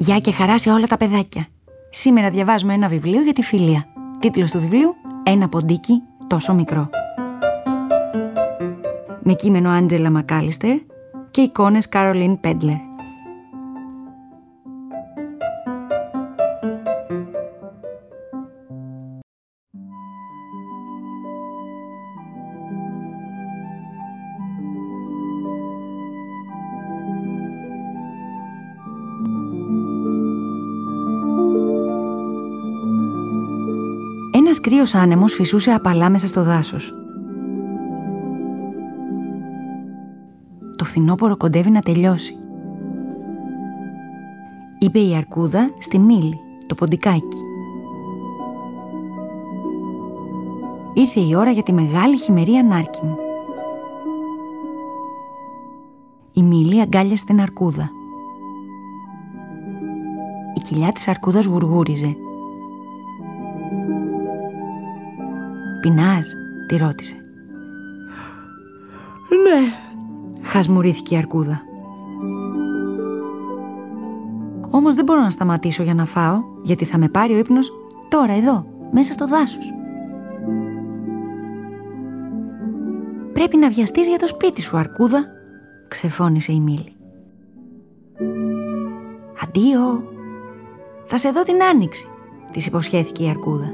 Γεια και χαρά σε όλα τα παιδάκια. Σήμερα διαβάζουμε ένα βιβλίο για τη φιλία. Τίτλος του βιβλίου «Ένα ποντίκι τόσο μικρό». Με κείμενο Άντζελα Μακάλιστερ και εικόνες Καρολίν Πέντλερ. Ένας κρύος άνεμος φυσούσε απαλά μέσα στο δάσος. Το φθινόπωρο κοντεύει να τελειώσει, είπε η αρκούδα στη Μίλη, το ποντικάκι. Ήρθε η ώρα για τη μεγάλη χειμερή ανάρκη μου. Η Μίλη αγκάλιασε την αρκούδα. Η κοιλιά της αρκούδας γουργούριζε. «Πεινάς?» τη ρώτησε. «Ναι», χασμουρήθηκε η αρκούδα. «Όμως δεν μπορώ να σταματήσω για να φάω, γιατί θα με πάρει ο ύπνος τώρα εδώ, μέσα στο δάσος». «Πρέπει να βιαστείς για το σπίτι σου, αρκούδα», ξεφώνησε η Μίλη. «Αντίο, θα σε δω την άνοιξη», της υποσχέθηκε η αρκούδα.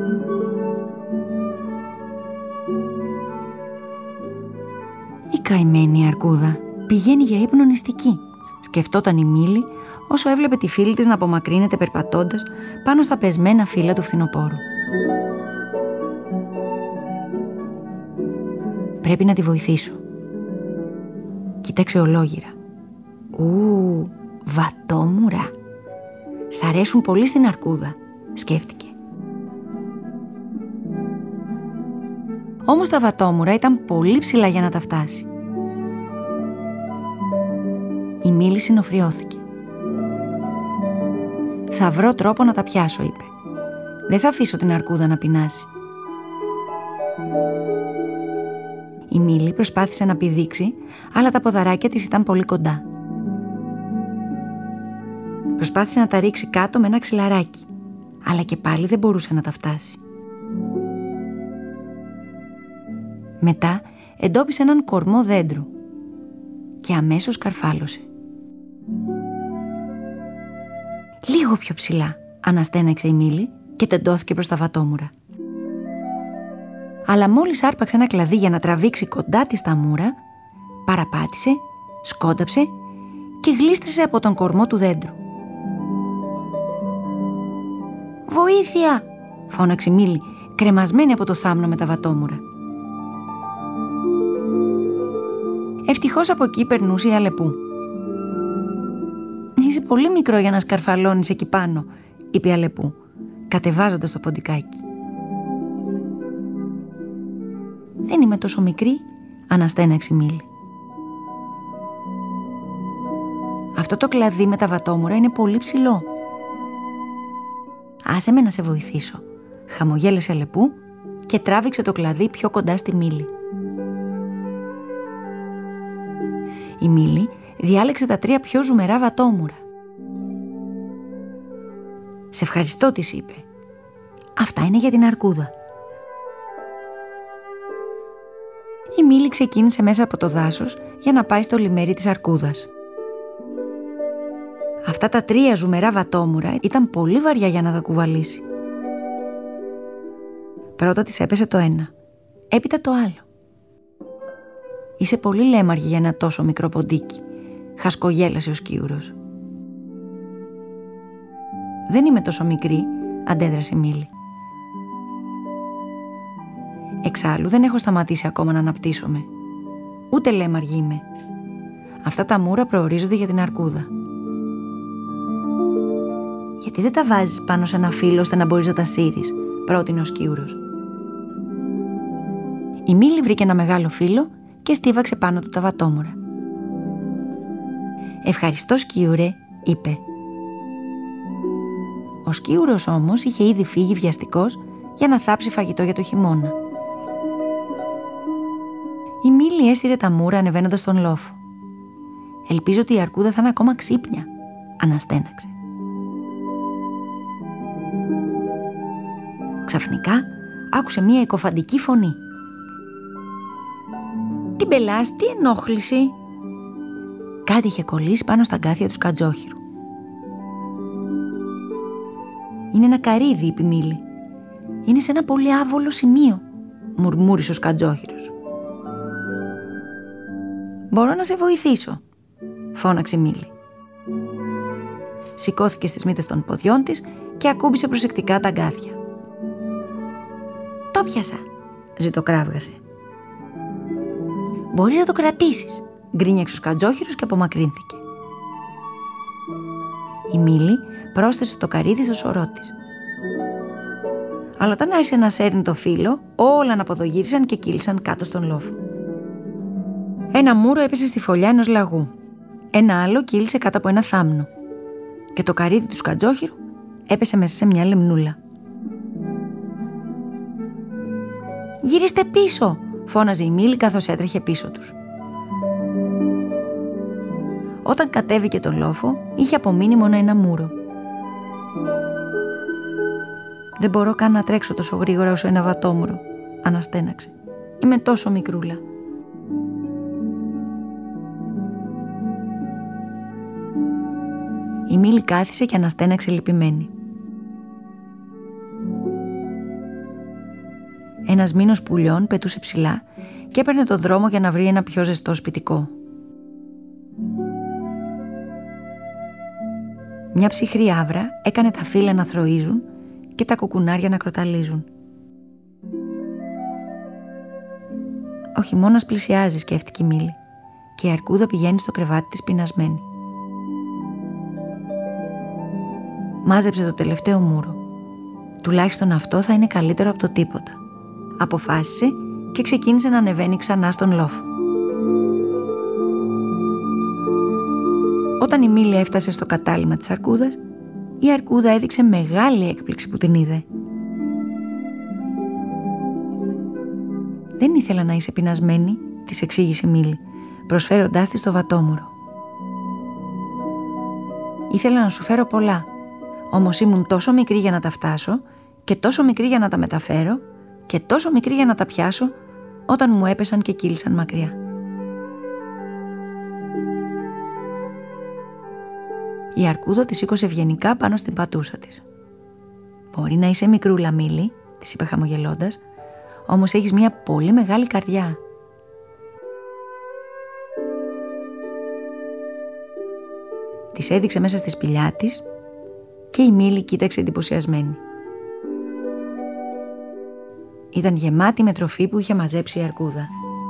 «Η καημένη αρκούδα πηγαίνει για ύπνο νηστική», σκεφτόταν η Μίλη όσο έβλεπε τη φίλη της να απομακρύνεται περπατώντας πάνω στα πεσμένα φύλλα του φθινοπόρου. «Πρέπει να τη βοηθήσω». Κοίταξε ολόγυρα. Βατόμουρα. Θα αρέσουν πολύ στην αρκούδα, σκέφτηκε. Όμως τα βατόμουρα ήταν πολύ ψηλά για να τα φτάσει. Η Μίλη συνοφριώθηκε. «Θα βρω τρόπο να τα πιάσω», είπε. «Δεν θα αφήσω την αρκούδα να πεινάσει». Η Μίλη προσπάθησε να πηδήξει, αλλά τα ποδαράκια της ήταν πολύ κοντά. Προσπάθησε να τα ρίξει κάτω με ένα ξυλαράκι, αλλά και πάλι δεν μπορούσε να τα φτάσει. Μετά εντόπισε έναν κορμό δέντρου και αμέσως καρφάλωσε. «Λίγο πιο ψηλά», αναστέναξε η Μίλη και τεντώθηκε προς τα βατόμουρα. Αλλά μόλις άρπαξε ένα κλαδί για να τραβήξει κοντά της τα μούρα, παραπάτησε, σκόνταψε και γλίστρισε από τον κορμό του δέντρου. «Βοήθεια!» φώναξε η Μίλη, κρεμασμένη από το θάμνο με τα βατόμουρα. Ευτυχώς από εκεί περνούσε η Αλεπού. «Είσαι πολύ μικρό για να σκαρφαλώνεις εκεί πάνω», είπε η Αλεπού, κατεβάζοντας το ποντικάκι. «Δεν είμαι τόσο μικρή», αναστέναξε η Μίλη. «Αυτό το κλαδί με τα βατόμουρα είναι πολύ ψηλό». «Άσε με να σε βοηθήσω», χαμογέλασε η Αλεπού και τράβηξε το κλαδί πιο κοντά στη Μίλη. Η Μίλη διάλεξε τα 3 πιο ζουμερά βατόμουρα. «Σε ευχαριστώ», της είπε. «Αυτά είναι για την αρκούδα». Η Μίλη ξεκίνησε μέσα από το δάσος για να πάει στο λιμέρι της αρκούδας. Αυτά τα 3 ζουμερά βατόμουρα ήταν πολύ βαριά για να τα κουβαλήσει. Πρώτα της έπεσε το ένα, έπειτα το άλλο. «Είσαι πολύ λέμαργη για ένα τόσο μικρό ποντίκι», χασκογέλασε ο σκίουρος. «Δεν είμαι τόσο μικρή», αντέδρασε η Μίλη. «Εξάλλου δεν έχω σταματήσει ακόμα να αναπτύσσομαι. Ούτε λέμαργη είμαι. Αυτά τα μούρα προορίζονται για την αρκούδα». «Γιατί δεν τα βάζεις πάνω σε ένα φύλλο ώστε να μπορείς να τα σύρεις?» πρότεινε ο σκίουρος. Η Μίλη βρήκε ένα μεγάλο φύλλο και στίβαξε πάνω του τα βατόμουρα. «Ευχαριστώ, σκίουρε», είπε. Ο σκίουρος όμως είχε ήδη φύγει βιαστικός για να θάψει φαγητό για το χειμώνα. Η Μίλη έσυρε τα μούρα ανεβαίνοντας τον λόφο. «Ελπίζω ότι η αρκούδα θα είναι ακόμα ξύπνια», αναστέναξε. Ξαφνικά άκουσε μία εκοφαντική φωνή. «Τι μπελάς, τι ενόχληση!» Κάτι είχε κολλήσει πάνω στα αγκάθια του σκατζόχυρου. «Είναι ένα καρύδι», είπε η Μήλη. «Είναι σε ένα πολύ άβολο σημείο», μουρμούρισε ο σκατζόχυρος. «Μπορώ να σε βοηθήσω», φώναξε η Μήλη. Σηκώθηκε στις μύτες των ποδιών της και ακούμπησε προσεκτικά τα αγκάθια. «Το πιάσα», ζητοκράβγασε. «Μπορείς να το κρατήσεις», γκρίνιαξε ο σκατζόχυρος και απομακρύνθηκε. Η Μήλη πρόσθεσε το καρύδι στο σωρό της. Αλλά όταν άρχισε να σέρνει το φύλλο, όλα αναποδογύρισαν και κύλησαν κάτω στον λόφο. Ένα μούρο έπεσε στη φωλιά ενός λαγού. Ένα άλλο κύλησε κάτω από ένα θάμνο. Και το καρύδι του σκατζόχυρου έπεσε μέσα σε μια λεμνούλα. «Γυρίστε πίσω», φώναζε η Μήλη καθώς έτρεχε πίσω τους. Όταν κατέβηκε τον λόφο, είχε απομείνει μόνο ένα μούρο. «Δεν μπορώ καν να τρέξω τόσο γρήγορα όσο ένα βατόμουρο», αναστέναξε. «Είμαι τόσο μικρούλα». Η Μήλη κάθισε και αναστέναξε λυπημένη. Ένας μήνος πουλιών πετούσε ψηλά και έπαιρνε το δρόμο για να βρει ένα πιο ζεστό σπιτικό. Μια ψυχρή άβρα έκανε τα φύλλα να θροίζουν και τα κουκουνάρια να κροταλίζουν. «Ο χειμώνας πλησιάζει», σκέφτηκε η Μήλη, και η αρκούδα πηγαίνει στο κρεβάτι της πεινασμένη. Μάζεψε το τελευταίο μούρο. Τουλάχιστον αυτό θα είναι καλύτερο από το τίποτα, αποφάσισε και ξεκίνησε να ανεβαίνει ξανά στον λόφο. Όταν η Μήλη έφτασε στο κατάλημα της αρκούδας, η αρκούδα έδειξε μεγάλη έκπληξη που την είδε. «Δεν ήθελα να είσαι πεινασμένη», της εξήγησε η Μήλη, προσφέροντάς της το βατόμουρο. «Ήθελα να σου φέρω πολλά, όμως ήμουν τόσο μικρή για να τα φτάσω και τόσο μικρή για να τα μεταφέρω και τόσο μικρή για να τα πιάσω όταν μου έπεσαν και κύλησαν μακριά». Η αρκούδα τη σήκωσε ευγενικά πάνω στην πατούσα της. «Μπορεί να είσαι μικρούλα, Μήλη», της είπε χαμογελώντας, «όμως έχεις μια πολύ μεγάλη καρδιά». Της έδειξε μέσα στη σπηλιά της και η Μήλη κοίταξε εντυπωσιασμένη. Ήταν γεμάτη με τροφή που είχε μαζέψει η αρκούδα.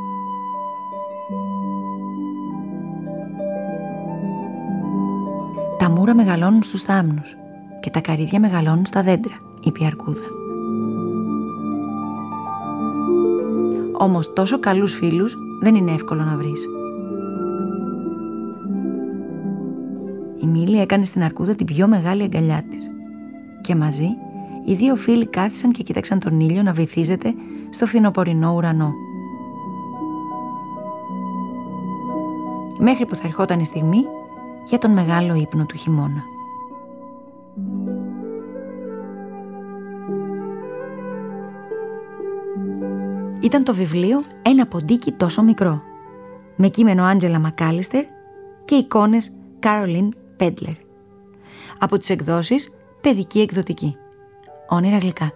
«Τα μούρα μεγαλώνουν στους θάμνους και τα καρύδια μεγαλώνουν στα δέντρα», είπε η αρκούδα. «Όμως τόσο καλούς φίλους δεν είναι εύκολο να βρεις». Η Μήλη έκανε στην αρκούδα την πιο μεγάλη αγκαλιά της και μαζί οι δύο φίλοι κάθισαν και κοίταξαν τον ήλιο να βυθίζεται στο φθινοπορεινό ουρανό. Μέχρι που θα ερχόταν η στιγμή για τον μεγάλο ύπνο του χειμώνα. Ήταν το βιβλίο «Ένα ποντίκι τόσο μικρό», με κείμενο Άντζελα Μακάλιστερ και εικόνες Κάρολιν Πέντλερ, από τις εκδόσεις Παιδική Εκδοτική. Όνειρα γλυκά.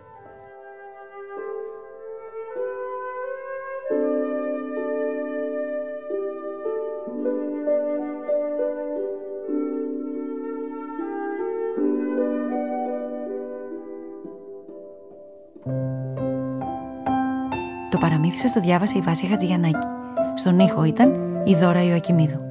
Το παραμύθι σας το διάβασε η Βάσια Χατζηγιαννάκη. Στον ήχο ήταν η Δώρα Ιωακιμίδου.